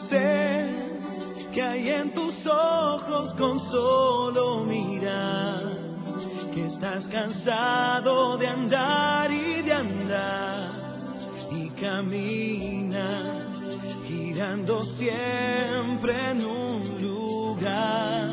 Sé que hay en tus ojos con solo mirar, que estás cansado de andar y de andar, y caminas girando siempre en un lugar.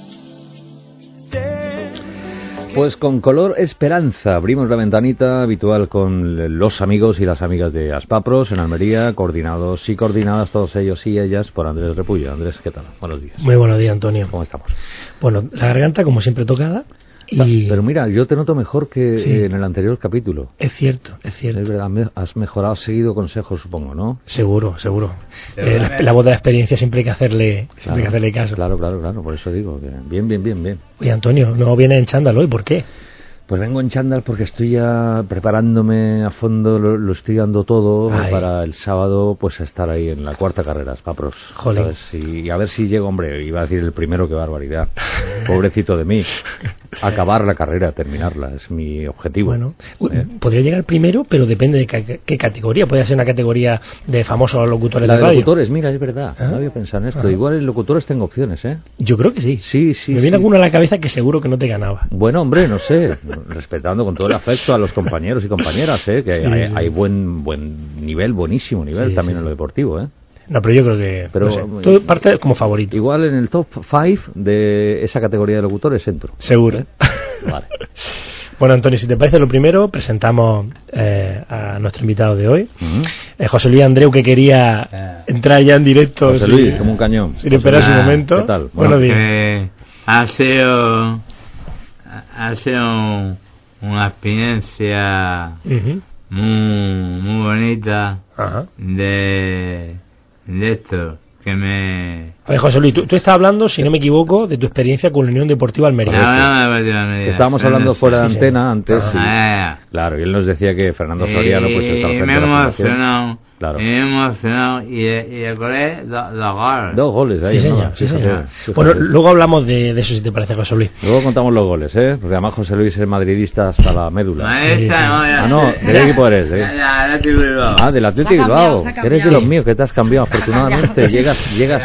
Pues con Color Esperanza abrimos la ventanita habitual con los amigos y las amigas de Aspapros en Almería, coordinados y coordinadas todos ellos y ellas por Andrés Repullo. Andrés, ¿qué tal? Buenos días. Muy buenos días, Antonio. ¿Cómo estamos? Bueno, la garganta como siempre tocada. Pero mira, yo te noto mejor que sí, en el anterior capítulo. Es cierto, es cierto. Es verdad, has mejorado, has seguido consejos, supongo, ¿no? Seguro. La voz de la experiencia siempre hay que hacerle, caso. Claro, por eso digo que bien. Oye, Antonio, no vienes en chándal hoy, ¿por qué? Pues vengo en chándal porque estoy ya preparándome a fondo, lo estoy dando todo para el sábado, pues estar ahí en la cuarta carrera, Aspapros. Joder. Y a ver si llego, hombre, iba a decir el primero, qué barbaridad. Pobrecito de mí. Acabar la carrera, terminarla, es mi objetivo. Bueno, podría llegar primero, pero depende de qué categoría. Puede ser una categoría de famosos locutores de radio. La de locutores, mira, es verdad, no había pensado en esto. Igual en locutores tengo opciones, ¿eh? Yo creo que sí. Sí. Me viene alguno a la cabeza que seguro que no te ganaba. Bueno, hombre, no sé, respetando con todo el afecto a los compañeros y compañeras, que hay buen nivel, buenísimo nivel también en lo deportivo, ¿eh? No, pero yo creo que... Pero, no sé, tú parte como favorito. Igual en el top 5 de esa categoría de locutores entro. Seguro. Vale. Bueno, Antonio, si te parece, lo primero, presentamos a nuestro invitado de hoy. José Luis Andreu, que quería entrar ya en directo. José Luis, como un cañón. Sin esperar su momento. ¿Qué tal? Buenos días. Ha sido una experiencia muy bonita de esto que me... A ver, José Luis, tú estás hablando, si no me equivoco, de tu experiencia con la Unión Deportiva Almería. No, estábamos hablando fuera de antena antes. Claro, y él nos decía que Fernando Soriano pues está al frente de la fundación. Claro. Me he emocionado y decoré dos goles. Dos goles ahí. Sí, señor. Bueno, luego hablamos de eso, si te parece, José Luis. Luego contamos los goles, porque además José Luis es madridista hasta la médula. ¿De qué equipo eres? Del Atlético Bilbao. Del Atlético Bilbao. Eres de los míos, que te has cambiado, afortunadamente. Llegas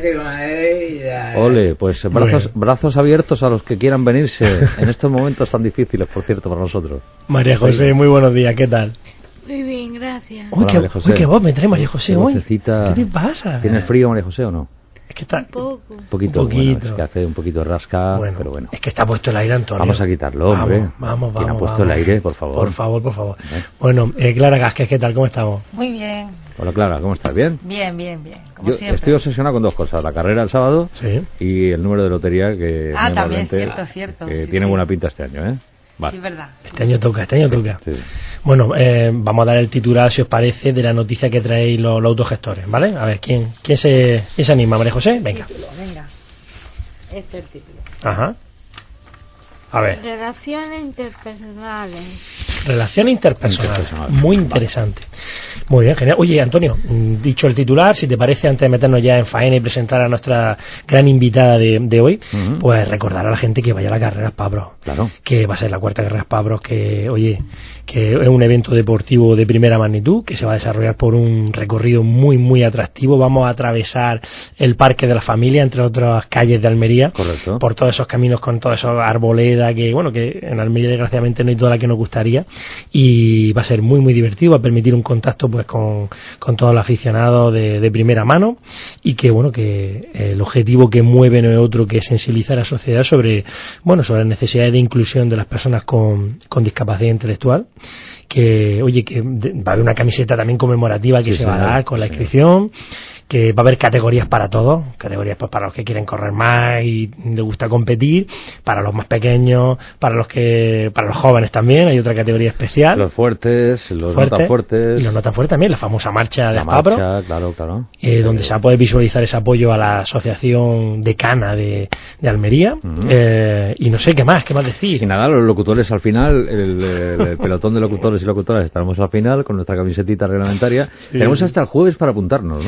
a... Ole, pues brazos abiertos a los que quieran venirse en estos momentos tan difíciles, por cierto, para nosotros. María José, muy buenos días, ¿qué tal? Muy bien, gracias. Uy, qué voz me trae María José hoy. ¿Qué te pasa? ¿Tienes frío, María José, o no? Es que está... Un poquito. Bueno, es que hace un poquito de rasca, pero bueno. Es que está puesto el aire, Antonio. Vamos a quitarlo, hombre. Vamos. ¿Quién ha puesto el aire, por favor? Por favor. Bueno, Clara Gasquez, ¿qué tal? ¿Cómo estamos? Muy bien. Hola, Clara, ¿cómo estás? ¿Bien? Bien. Como siempre. Estoy obsesionado con dos cosas. La carrera el sábado y el número de lotería que... también, cierto. Que tiene buena pinta este año, ¿eh? Vale. Sí, verdad. Este año toca. Sí. Bueno, vamos a dar el titular, si os parece, de la noticia que traéis los autogestores, ¿vale? A ver, ¿quién se anima? ¿María José? Venga. Venga. Este es el título. Ajá. A ver. Relaciones interpersonales. Muy interesante. Muy bien, genial. Oye, Antonio, dicho el titular, si te parece, antes de meternos ya en faena y presentar a nuestra gran invitada de hoy, pues recordar a la gente que vaya a la carrera Aspapros. Claro. Que va a ser la cuarta carrera Aspapros, que es un evento deportivo de primera magnitud, que se va a desarrollar por un recorrido muy atractivo. Vamos a atravesar el Parque de la Familia, entre otras calles de Almería. Correcto. Por todos esos caminos con todos esos arboledas que en Almería desgraciadamente no hay toda la que nos gustaría, y va a ser muy divertido, va a permitir un contacto pues con todos los aficionados de primera mano, y que el objetivo que mueve no es otro que sensibilizar a la sociedad sobre las necesidades de inclusión de las personas con discapacidad intelectual. Que va a haber una camiseta también conmemorativa que se va a dar con la inscripción, que va a haber categorías para todos, categorías pues para los que quieren correr más y les gusta competir, para los más pequeños, para los jóvenes también hay otra categoría especial, los fuertes, los no tan fuertes, y los no tan fuertes también, la famosa marcha de Aspapros, claro. Donde se va a poder visualizar ese apoyo a la asociación decana de Almería, y no sé qué más decir. Y nada, los locutores al final, el pelotón de locutores y locutoras estaremos al final con nuestra camisetita reglamentaria. Tenemos hasta el jueves para apuntarnos, ¿no?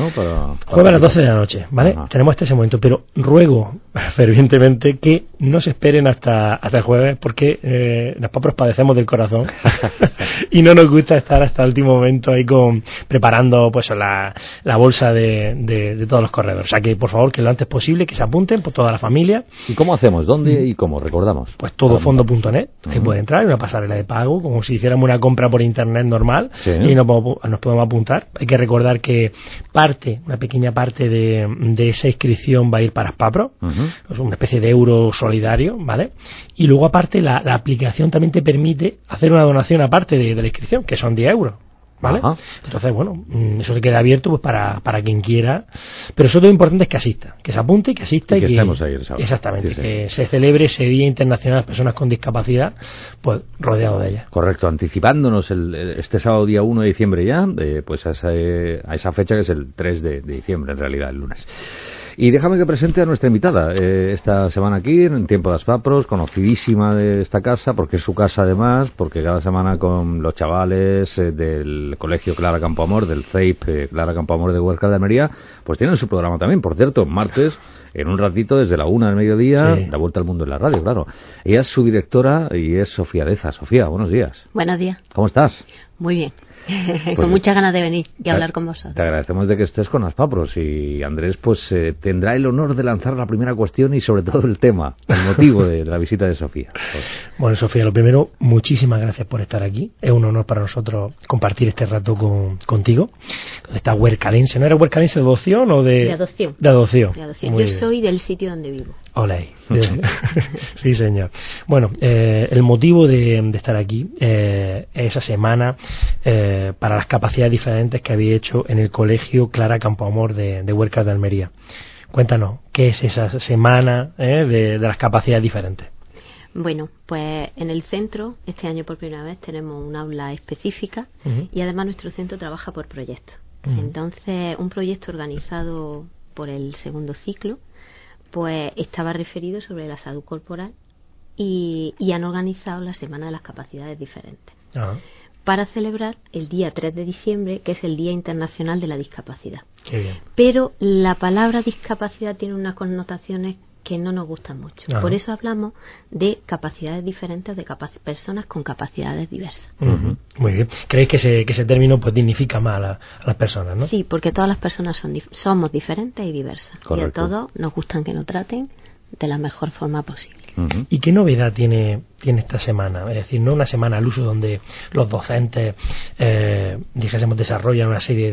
Jueves a las 12 de la noche, ¿vale? Ajá. Tenemos hasta ese momento, pero ruego fervientemente que no se esperen hasta el jueves, porque los papros padecemos del corazón y no nos gusta estar hasta el último momento ahí preparando pues la bolsa de todos los corredores. O sea que, por favor, que lo antes posible, que se apunten por toda la familia. ¿Y cómo hacemos? ¿Dónde y cómo? Recordamos. Pues todofondo.net, ahí puede entrar, una pasarela de pago, como si hiciéramos una compra por internet normal, sí. Y nos podemos apuntar. Hay que recordar que una pequeña parte de esa inscripción va a ir para Spapro, es una especie de euro solidario, ¿vale? Y luego aparte la aplicación también te permite hacer una donación aparte de la inscripción, que son 10 euros. ¿Vale? Ajá. Entonces, bueno, eso se queda abierto pues para quien quiera, pero sobre todo lo importante es que asista, que se apunte, que asista y que estemos ahí el sábado. Exactamente, sí, que se celebre ese Día Internacional de las Personas con Discapacidad, pues rodeado de ellas. Correcto, anticipándonos este sábado día 1 de diciembre ya, pues a esa fecha que es el 3 de diciembre, en realidad, el lunes. Y déjame que presente a nuestra invitada esta semana aquí, en Tiempo de Spapros, conocidísima de esta casa, porque es su casa además, porque cada semana con los chavales del Colegio Clara Campoamor, del CEIP Clara Campoamor de Huerca de Almería, pues tienen su programa también, por cierto, martes, en un ratito, desde la 1 del mediodía, sí. La Vuelta al Mundo en la radio, claro. Ella es su directora y es Sofía Deza. Sofía, buenos días. Buenos días. ¿Cómo estás? Muy bien. Con muchas ganas de venir y hablar con vosotros. Te agradecemos de que estés con Aspapros, y Andrés pues tendrá el honor de lanzar la primera cuestión y sobre todo el tema, el motivo de la visita de Sofía. Bueno, Sofía, lo primero, muchísimas gracias por estar aquí. Es un honor para nosotros compartir este rato contigo, con esta huercalense. ¿No era huercalense de adopción o de adopción? De adopción. Yo soy del sitio donde vivo. Hola. Sí, señor. Bueno, el motivo de estar aquí es esa semana para las capacidades diferentes que había hecho en el Colegio Clara Campoamor de Huerca de Almería. Cuéntanos, ¿qué es esa semana de las capacidades diferentes? Bueno, pues en el centro, este año por primera vez, tenemos un aula específica y además nuestro centro trabaja por proyectos. Entonces, un proyecto organizado por el segundo ciclo, pues estaba referido sobre la salud corporal y han organizado la Semana de las Capacidades Diferentes para celebrar el día 3 de diciembre, que es el Día Internacional de la Discapacidad. Qué bien. Pero la palabra discapacidad tiene unas connotaciones que no nos gustan mucho. Por eso hablamos de capacidades diferentes, de personas con capacidades diversas. Muy bien. ¿Creéis que ese término pues dignifica más a las personas, no? Sí, porque todas las personas somos diferentes y diversas. Correcto. Y a todos nos gustan que nos traten de la mejor forma posible. ¿Y qué novedad tiene esta semana? Es decir, no una semana al uso donde los docentes, dijésemos, desarrollan una serie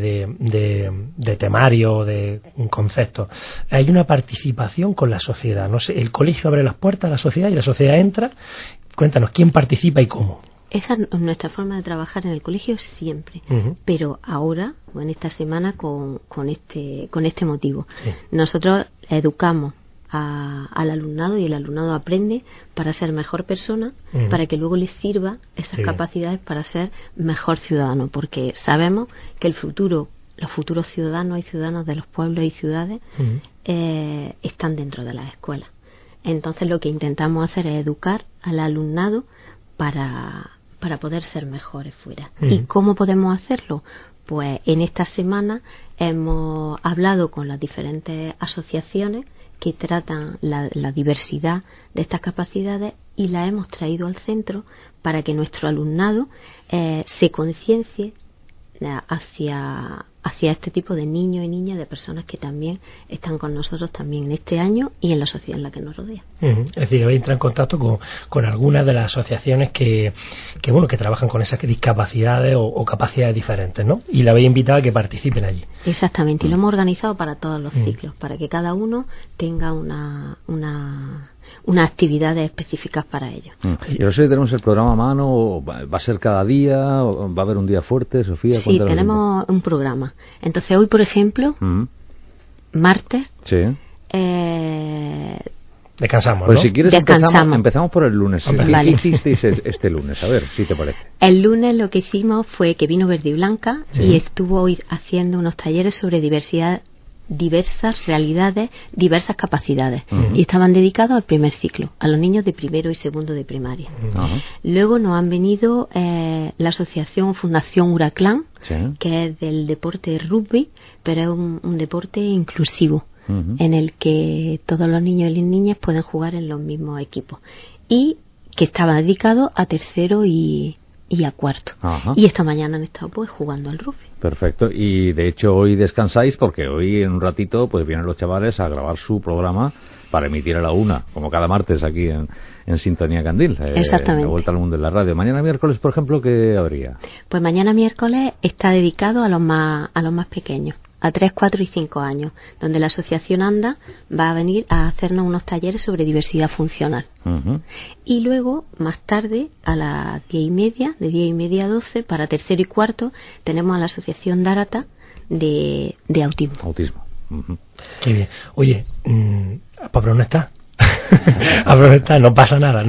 de temarios, de conceptos. Hay una participación con la sociedad. No sé, el colegio abre las puertas a la sociedad y la sociedad entra. Cuéntanos, ¿quién participa y cómo? Esa es nuestra forma de trabajar en el colegio siempre, pero ahora, o en esta semana, con este motivo. Sí. Nosotros educamos al alumnado y el alumnado aprende para ser mejor persona, para que luego les sirva esas capacidades para ser mejor ciudadano, porque sabemos que los futuros ciudadanos y ciudadanas de los pueblos y ciudades están dentro de las escuelas. Entonces lo que intentamos hacer es educar al alumnado para poder ser mejores fuera. ¿Y cómo podemos hacerlo? Pues en esta semana hemos hablado con las diferentes asociaciones que tratan la diversidad de estas capacidades y la hemos traído al centro para que nuestro alumnado se conciencie hacia este tipo de niños y niñas, de personas que también están con nosotros también en este año y en la sociedad en la que nos rodea. Es decir, habéis entrado en contacto con algunas de las asociaciones que trabajan con esas discapacidades o capacidades diferentes, ¿no? Y la habéis invitado a que participen allí. Exactamente, y lo hemos organizado para todos los ciclos, para que cada uno tenga unas actividades específicas para ellos. Y no sé si tenemos el programa a mano, ¿va a ser cada día? ¿Va a haber un día fuerte, Sofía? Sí, tenemos un programa. Entonces hoy, por ejemplo, martes, descansamos, pues ¿no? Si quieres empezamos por el lunes. ¿Qué hicisteis este lunes? A ver, si te parece. El lunes lo que hicimos fue que vino Verde y Blanca y estuvo hoy haciendo unos talleres sobre diversidad diversas realidades, diversas capacidades. Y estaban dedicados al primer ciclo, a los niños de primero y segundo de primaria. Luego nos han venido la asociación Fundación Huraclán, que es del deporte rugby, pero es un deporte inclusivo, en el que todos los niños y las niñas pueden jugar en los mismos equipos. Y que estaba dedicado a tercero y a cuarto. Y esta mañana han estado pues jugando al rugby. Perfecto. Y de hecho hoy descansáis porque hoy en un ratito pues vienen los chavales a grabar su programa para emitir a la 1, como cada martes aquí en Sintonía Candil. Exactamente. La vuelta al mundo de la radio. Mañana miércoles, por ejemplo, ¿qué habría? Pues mañana miércoles está dedicado a los más pequeños, a 3, 4 y 5 años, donde la Asociación ANDA va a venir a hacernos unos talleres sobre diversidad funcional. Y luego, más tarde, a las 10:30, de 10:30 a 12, para tercero y cuarto, tenemos a la Asociación Dárata de autismo. Qué bien. Oye, Pablo no está. No pasa nada.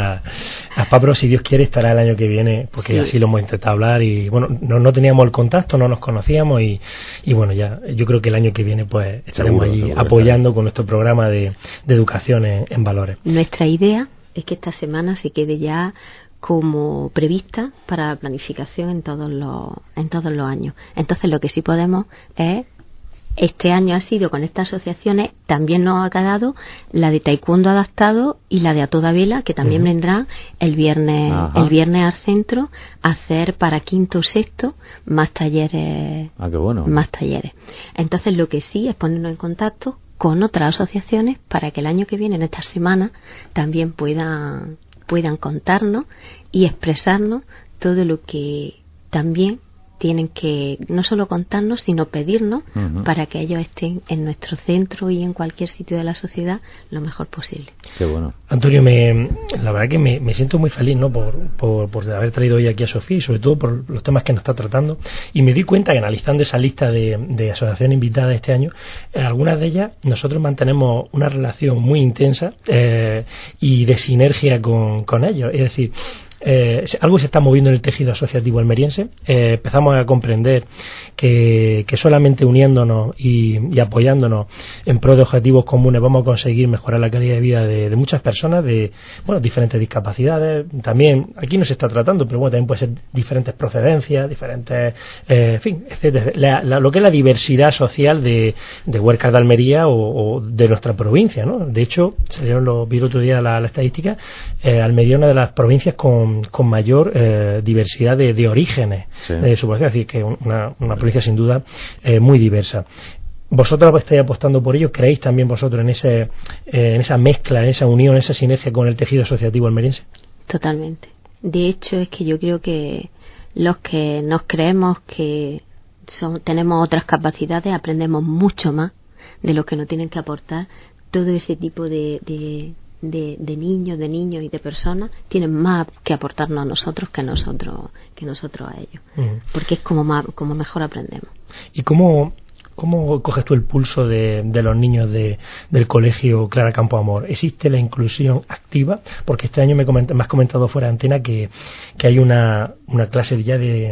Pablo, si Dios quiere, estará el año que viene, porque así lo hemos intentado hablar y bueno, no teníamos el contacto, no nos conocíamos y bueno, ya yo creo que el año que viene pues estaremos allí apoyando con nuestro programa de educación en valores. Nuestra idea es que esta semana se quede ya como prevista para la planificación en todos los años. Entonces lo que sí podemos es, este año ha sido con estas asociaciones, también nos ha quedado la de taekwondo adaptado y la de a toda vela, que también vendrá el viernes al centro a hacer para quinto o sexto más talleres. Qué bueno. Más talleres. Entonces lo que sí es ponernos en contacto con otras asociaciones para que el año que viene, en esta semana, también puedan contarnos y expresarnos todo lo que también tienen que no solo contarnos, sino pedirnos para que ellos estén en nuestro centro y en cualquier sitio de la sociedad lo mejor posible. Qué bueno. Antonio, la verdad que me siento muy feliz, ¿no? por haber traído hoy aquí a Sofía y sobre todo por los temas que nos está tratando. Y me di cuenta que analizando esa lista de asociaciones invitadas este año, algunas de ellas nosotros mantenemos una relación muy intensa y de sinergia con ellos. Es decir, algo se está moviendo en el tejido asociativo almeriense. Empezamos a comprender que solamente uniéndonos y apoyándonos en pro de objetivos comunes vamos a conseguir mejorar la calidad de vida de muchas personas de diferentes discapacidades. También aquí no se está tratando, pero bueno, también puede ser diferentes procedencias, diferentes, en fin, etcétera. Lo que es la diversidad social de Huércal de Almería o de nuestra provincia, ¿no? De hecho, vi el otro día la estadística, Almería es una de las provincias con mayor diversidad de orígenes de su población, es decir, que una provincia sin duda muy diversa. ¿Vosotros estáis apostando por ello? ¿Creéis también vosotros en esa mezcla, en esa unión, en esa sinergia con el tejido asociativo almeriense? Totalmente. De hecho, es que yo creo que los que nos creemos que tenemos otras capacidades aprendemos mucho más de lo que nos tienen que aportar todo ese tipo de niños y de personas. Tienen más que aportarnos a nosotros que nosotros a ellos, porque es como mejor aprendemos. ¿Y cómo coges tú el pulso de los niños del colegio Clara Campoamor? ¿Existe la inclusión activa? Porque este año me has comentado fuera de antena que hay una clase ya de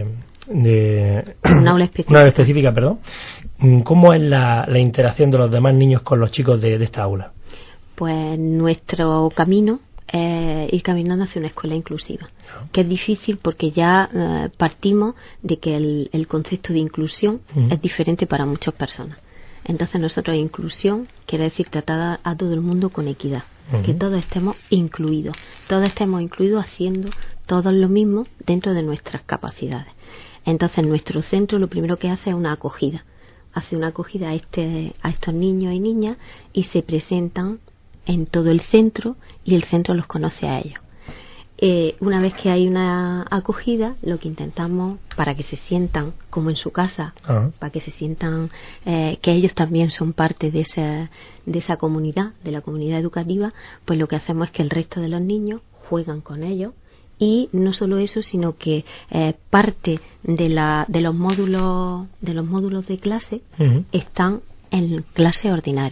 una aula específica, perdón. ¿Cómo es la interacción de los demás niños con los chicos de esta aula? Pues nuestro camino es ir caminando hacia una escuela inclusiva, que es difícil porque ya partimos de que el concepto de inclusión es diferente para muchas personas. Entonces nosotros inclusión quiere decir tratar a todo el mundo con equidad, que todos estemos incluidos haciendo todos lo mismo dentro de nuestras capacidades. Entonces nuestro centro lo primero que hace es una acogida, a estos niños y niñas y se presentan en todo el centro y el centro los conoce a ellos. Una vez que hay una acogida, lo que intentamos para que se sientan como en su casa, para que se sientan que ellos también son parte de esa comunidad, de la comunidad educativa, pues lo que hacemos es que el resto de los niños juegan con ellos. Y no solo eso, sino que parte de los módulos de clase están en clase ordinaria.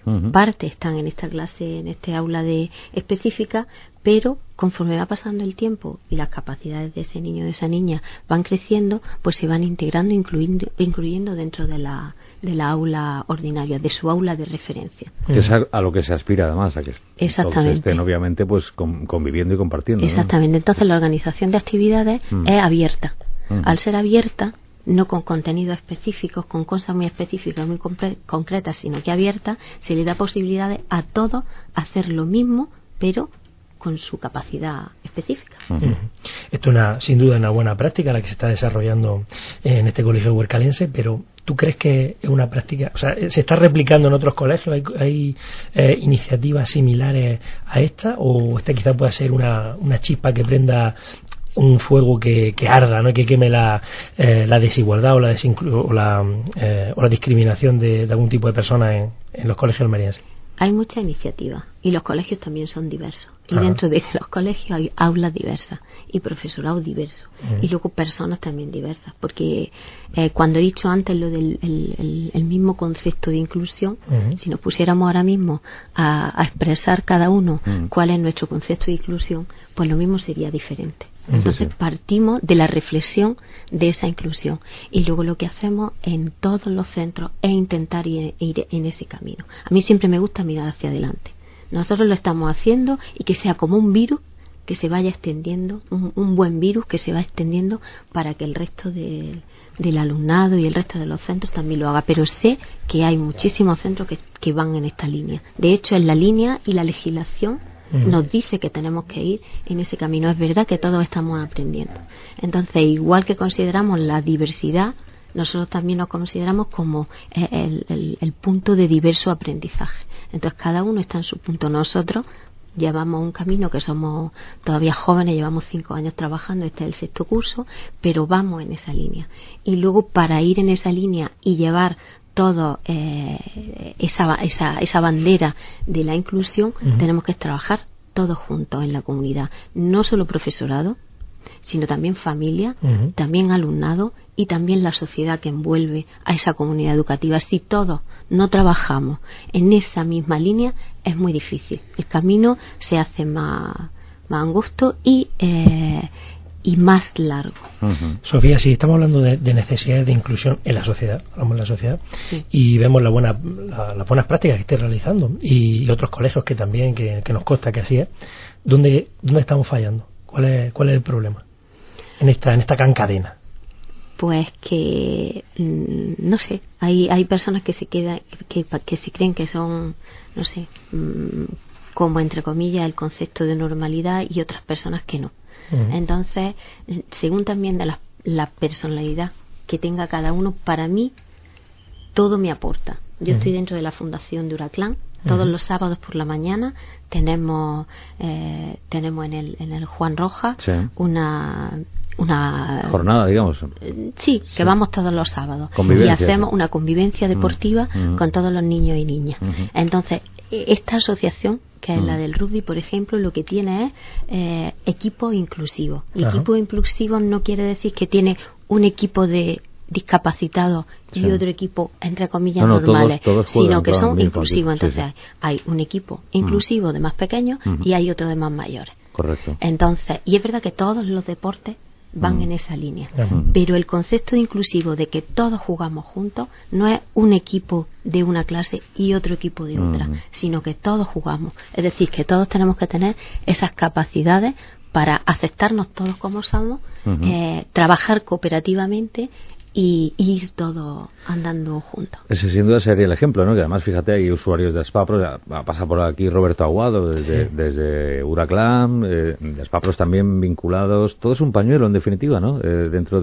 parte están en esta clase, en este aula específica, pero conforme va pasando el tiempo y las capacidades de ese niño o de esa niña van creciendo, pues se van integrando, incluyendo dentro de la aula ordinaria, de su aula de referencia. Que es a lo que se aspira además, a que Exactamente. estén obviamente pues conviviendo y compartiendo. Exactamente. ¿No? Entonces la organización de actividades es abierta. Al ser abierta, no con contenidos específicos, con cosas muy específicas, muy concretas, sino que abierta, se le da posibilidades a todos hacer lo mismo, pero con su capacidad específica. Esto es sin duda una buena práctica la que se está desarrollando en este colegio huercalense, pero ¿tú crees que es una práctica, o sea, se está replicando en otros colegios? ¿Hay iniciativas similares a esta? ¿O esta quizá pueda ser una chispa que prenda un fuego que arda, ¿no? Que queme la desigualdad o la discriminación de algún tipo de personas en los colegios almerienses? Hay mucha iniciativa y los colegios también son diversos. Y dentro de los colegios hay aulas diversas y profesorado diverso. Y luego personas también diversas. Porque cuando he dicho antes lo del el mismo concepto de inclusión, si nos pusiéramos ahora mismo a expresar cada uno cuál es nuestro concepto de inclusión, pues lo mismo sería diferente. Entonces partimos de la reflexión de esa inclusión y luego lo que hacemos en todos los centros es intentar ir en ese camino. A mí siempre me gusta mirar hacia adelante. Nosotros lo estamos haciendo y que sea como un virus que se vaya extendiendo, un buen virus que se va extendiendo para que el resto del alumnado y el resto de los centros también lo haga. Pero sé que hay muchísimos centros que van en esta línea. De hecho, en la línea y la legislación nos dice que tenemos que ir en ese camino. Es verdad que todos estamos aprendiendo. Entonces, igual que consideramos la diversidad, nosotros también nos consideramos como el punto de diverso aprendizaje. Entonces, cada uno está en su punto. Nosotros llevamos un camino que somos todavía jóvenes, llevamos 5 años trabajando, este es el 6º curso, pero vamos en esa línea. Y luego, para ir en esa línea y llevar todo esa bandera de la inclusión, tenemos que trabajar todos juntos en la comunidad, no solo profesorado, sino también familia, también alumnado y también la sociedad que envuelve a esa comunidad educativa. Si todos no trabajamos en esa misma línea, es muy difícil. El camino se hace más angosto y más largo. Sofía, si estamos hablando de necesidades de inclusión en la sociedad, hablamos de la sociedad, y vemos las buenas prácticas que esté realizando y otros colegios que también, que nos consta que así es, ¿dónde estamos fallando? ¿Cuál es el problema en esta gran cadena? Pues que no sé, hay personas que se creen que son, no sé, como entre comillas el concepto de normalidad, y otras personas que no. Entonces, según también de la personalidad que tenga cada uno, para mí todo me aporta. Yo estoy dentro de la fundación de Huraclán. Todos los sábados por la mañana tenemos en el Juan Rojas una jornada, digamos. Sí, que vamos todos los sábados y hacemos una convivencia deportiva con todos los niños y niñas. Entonces, esta asociación, que es la del rugby, por ejemplo, lo que tiene es equipos inclusivos. Y equipos inclusivos no quiere decir que tiene un equipo de discapacitados y otro equipo entre comillas normales, todos sino que son inclusivos. Entonces hay un equipo inclusivo de más pequeños y hay otro de más mayores. Correcto. Entonces, y es verdad que todos los deportes van en esa línea, pero el concepto de inclusivo de que todos jugamos juntos no es un equipo de una clase y otro equipo de otra, sino que todos jugamos. Es decir, que todos tenemos que tener esas capacidades para aceptarnos todos como somos, trabajar cooperativamente y ir todos andando juntos. Ese sin duda sería el ejemplo, ¿no? Que además, fíjate, hay usuarios de Aspapros, pasa por aquí Roberto Aguado desde Huraclán, de Aspapros también vinculados, todo es un pañuelo en definitiva, ¿no? Dentro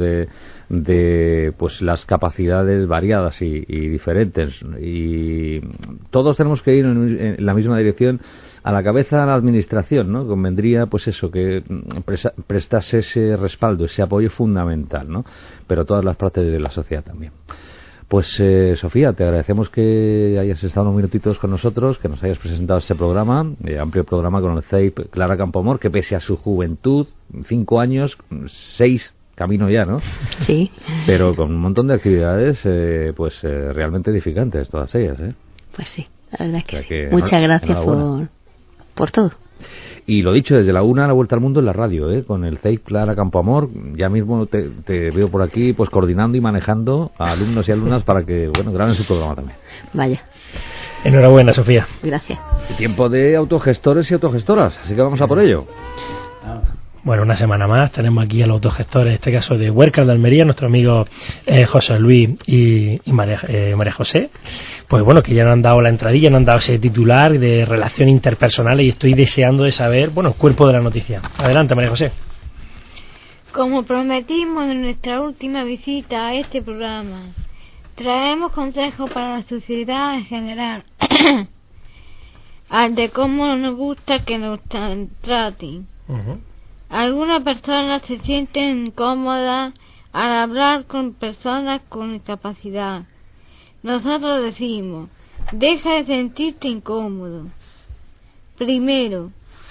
de pues las capacidades variadas y diferentes, y todos tenemos que ir en la misma dirección. A la cabeza de la administración, ¿no? Convendría, pues eso, que prestase ese respaldo, ese apoyo fundamental, ¿no? Pero todas las partes de la sociedad también. Pues, Sofía, te agradecemos que hayas estado unos minutitos con nosotros, que nos hayas presentado este programa, amplio programa con el CEIP Clara Campoamor, que pese a su juventud, 5 años, 6 camino ya, ¿no? Sí. Pero con un montón de actividades, realmente edificantes, todas ellas, ¿eh? Pues sí. La verdad es que, sí. Muchas gracias por todo. Y lo dicho, desde la 1 a la vuelta al mundo en la radio, con el CEIP Clara Campoamor. Ya mismo te veo por aquí, pues coordinando y manejando a alumnos y alumnas para que, graben su programa también. Vaya. Enhorabuena, Sofía. Gracias. Y tiempo de autogestores y autogestoras, así que vamos a por ello. Bueno, una semana más tenemos aquí a los autogestores, en este caso de Huércal de Almería, nuestro amigo José Luis y María José. Pues bueno, que ya nos han dado la entradilla, nos han dado ese titular de relación interpersonal y estoy deseando de saber, el cuerpo de la noticia. Adelante, María José. Como prometimos en nuestra última visita a este programa, traemos consejos para la sociedad en general, al de cómo nos gusta que nos traten. Algunas personas se sienten incómodas al hablar con personas con discapacidad. Nosotros decimos, deja de sentirte incómodo. Primero,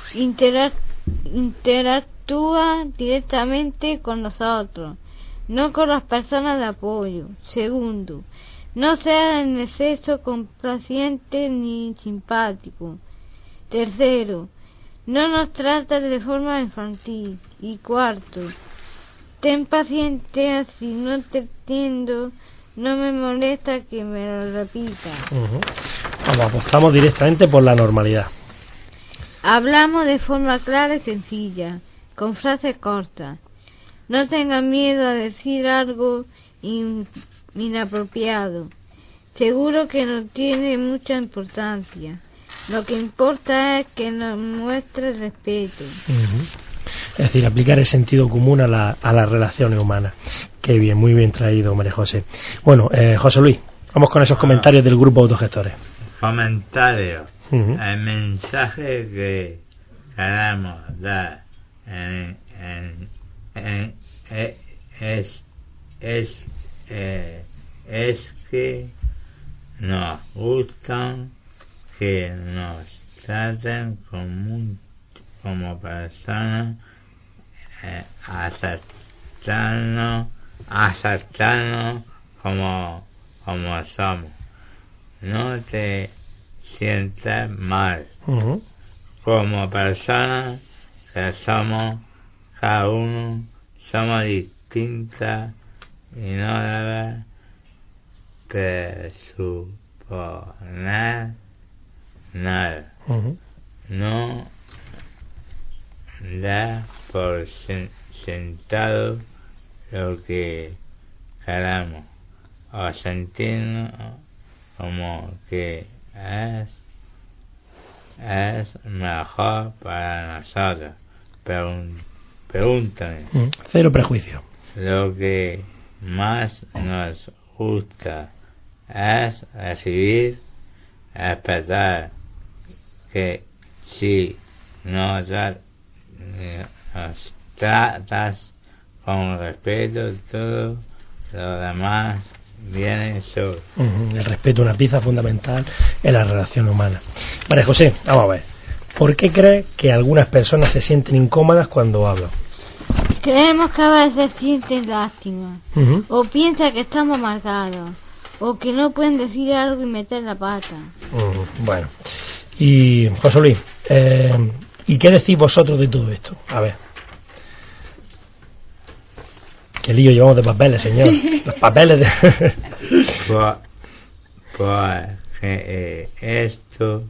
interactúa directamente con nosotros, no con las personas de apoyo. Segundo, no seas en exceso complaciente ni simpático. Tercero, no nos trates de forma infantil. Y cuarto, ten paciencia, si no te entiendo, no me molesta que me lo repita. Apostamos directamente por la normalidad. Hablamos de forma clara y sencilla, con frases cortas. No tengan miedo a decir algo inapropiado. Seguro que no tiene mucha importancia. Lo que importa es que nos muestre respeto. Es decir, aplicar el sentido común a las relaciones humanas. Qué bien, muy bien traído, María José. Bueno, José Luis, vamos con esos comentarios del grupo Autogestores. Comentarios. El mensaje que queremos dar es que nos gustan que nos traten como personas, aceptarnos como somos. No te sientas mal. Como personas que somos, cada uno somos distintas y no debes presuponer nada. No da por sentado lo que queramos o sentirnos como que es mejor para nosotros. Pregúntame. Cero prejuicio. Lo que más nos gusta es recibir, esperar que si nos tratas con respeto, todo lo demás viene solo. El respeto es una pieza fundamental en la relación humana. María José, vamos a ver. ¿Por qué crees que algunas personas se sienten incómodas cuando hablan? Creemos que a veces sienten lástima, o piensan que estamos amargados, o que no pueden decir algo y meter la pata. Bueno, y José Luis, ¿y qué decís vosotros de todo esto? A ver. Qué lío llevamos de papeles, señor. Los papeles de... Porque esto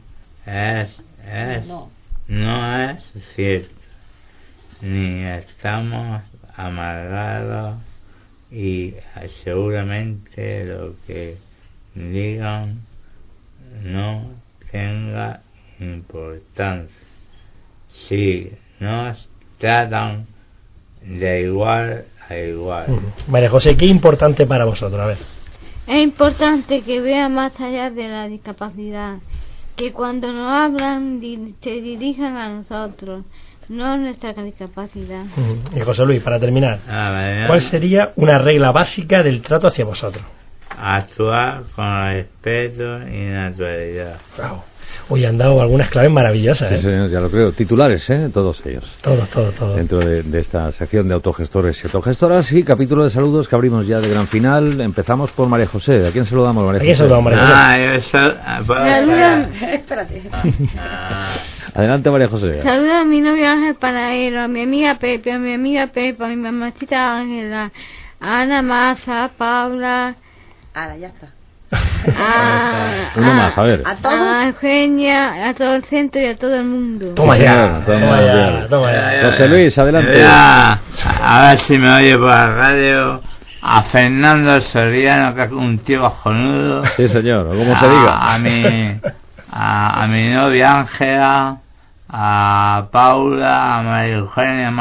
no es cierto. Ni estamos amargados y seguramente lo que digan no tenga importancia. Si nos tratan de igual a igual. María José, ¿qué es importante para vosotros? A ver. Es importante que vean más allá de la discapacidad, que cuando nos hablan se dirijan a nosotros, no a nuestra discapacidad. Y José Luis, para terminar, ¿cuál sería una regla básica del trato hacia vosotros? Actuar con respeto y naturalidad. Bravo. hoy han dado algunas claves maravillosas. Sí, señor, ya lo creo. Titulares, todos ellos. Todos. Dentro de esta sección de autogestores y autogestoras y capítulo de saludos que abrimos ya de gran final. Empezamos por María José. ¿A quién saludamos, María José? ¿A quién saludamos, María José? Espérate. Adelante, María José. Saludos a mi novio Ángel Panadero, a mi amiga Pepe, a mi mamacita Ángela, a Ana Maza, a Paula. Ahora ya está. Uno más, a ver. A Eugenia, a todo el centro y a todo el mundo. Toma ya. José Luis, adelante. A ver si me oye por la radio. A Fernando Soriano, que es un tío bajonudo. Sí, señor, como se diga. A mi novia Ángela, a Paula, a María Eugenia,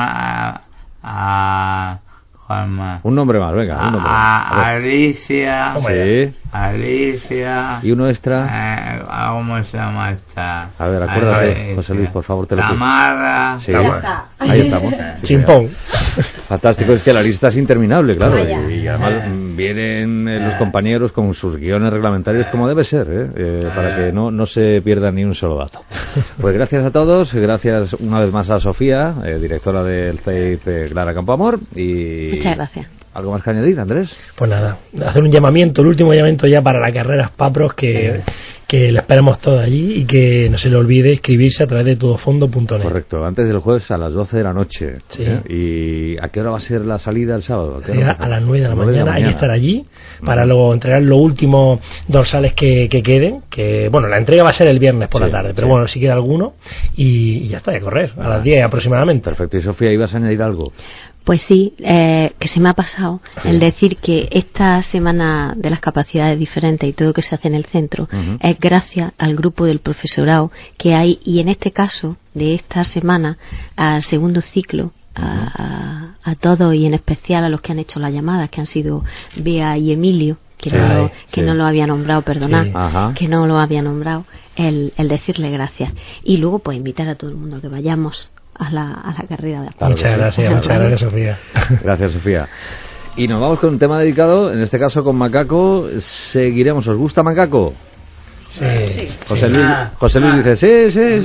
a Juanma. Un nombre más, venga. A Alicia. Sí. Alicia. ¿Y uno extra? ¿Cómo se llama esta? A ver, acuérdate, José Luis, por favor, te lo pido. Tamara. Sí, ahí estamos. Chimpón. Fantástico, es que la lista es interminable, claro. Y además vienen los compañeros con sus guiones reglamentarios como debe ser, para que no se pierda ni un solo dato. Pues gracias a todos, gracias una vez más a Sofía, directora del CEIP Clara Campoamor. Muchas gracias. ¿Algo más que añadir, Andrés? Pues nada, hacer un llamamiento, el último llamamiento ya para la carrera Papros, que la esperamos todos allí y que no se le olvide inscribirse a través de todofondo.net. Correcto, antes del jueves a las 12 de la noche. Sí. ¿Y a qué hora va a ser la salida el sábado? A las 9 de la mañana hay que estar allí para luego entregar los últimos dorsales que queden, que bueno, la entrega va a ser el viernes por la tarde, pero bueno, si queda alguno y ya está, de correr, a las 10 aproximadamente. Perfecto, y Sofía, ¿ibas a añadir algo? Pues sí, que se me ha pasado el decir que esta semana de las capacidades diferentes y todo lo que se hace en el centro es gracias al grupo del profesorado que hay, y en este caso de esta semana al segundo ciclo, a todos y en especial a los que han hecho las llamadas, que han sido Bea y Emilio, que no lo había nombrado, perdonad, que no lo había nombrado, el decirle gracias. Y luego pues invitar a todo el mundo que vayamos a la carrera de Apolo. Muchas gracias, Sofía. Gracias, Sofía. Y nos vamos con un tema dedicado, en este caso con Macaco. Seguiremos. ¿Os gusta Macaco? Sí. José Luis dice sí.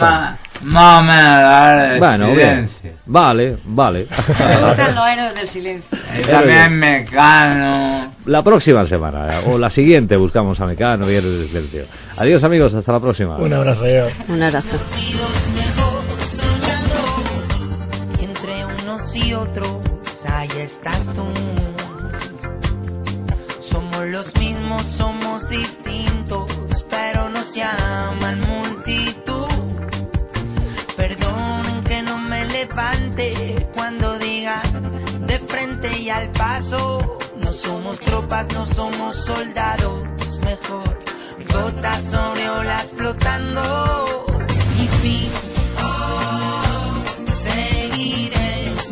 Bueno, bien. Vale. Me gustan los héroes del silencio. También Mecano. La próxima semana, o la siguiente, buscamos a Mecano y el silencio. Adiós, amigos, hasta la próxima. Un abrazo. Un abrazo. Entre unos y otros, ahí estás tú. Somos los mismos, somos distintos, pero nos llaman multitud. Perdonen que no me levante cuando diga de frente y al paso. No somos tropas, no somos soldados, mejor gotas sobre olas flotando. Y sí, seguiremos.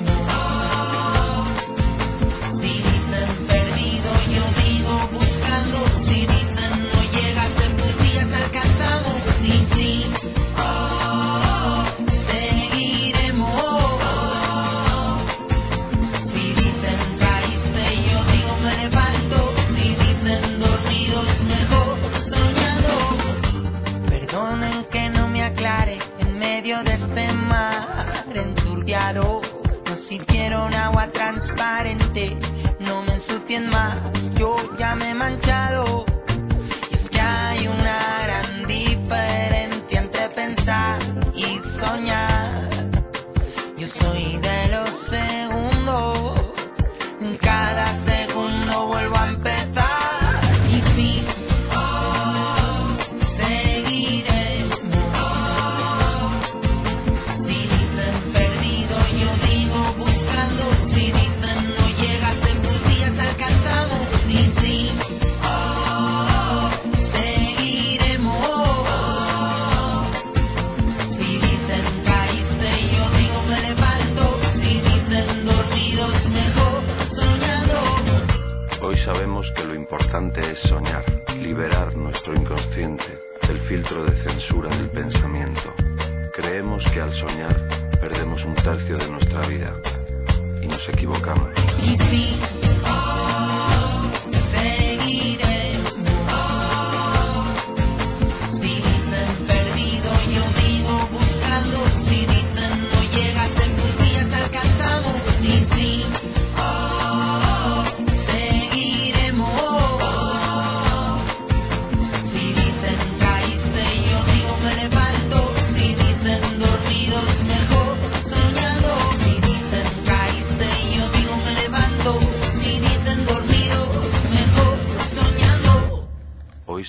Si dicen perdido, yo digo buscando. Si dicen no llegas, en tus días alcanzamos. Y sí, seguiremos. Si dicen caíste, yo digo me levanto. Si dicen dormido es mejor soñando. Perdonen que no me aclare en medio de este mar enturbiado. No sintieron agua transparente, no me ensucien más, yo ya me he manchado. Y es que hay una gran diferencia entre pensar y soñar. Yo soy de los segundos, cada segundo vuelvo a empezar. Y sí, seguiremos. Si dicen perdido, yo digo buscando. Si dicen no llegas, en tus días alcanzamos. Y sí, seguiremos. Si dicen caíste, yo digo me levanto. Si dicen dormidos, mejor soñando. Hoy sabemos que lo importante es soñar, liberar nuestro inconsciente del filtro de censura del pensamiento. Creemos que al soñar perdemos un tercio de nuestra vida y nos equivocamos. Y sí, seguiremos. Si dicen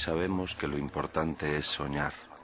sabemos que lo importante es soñar,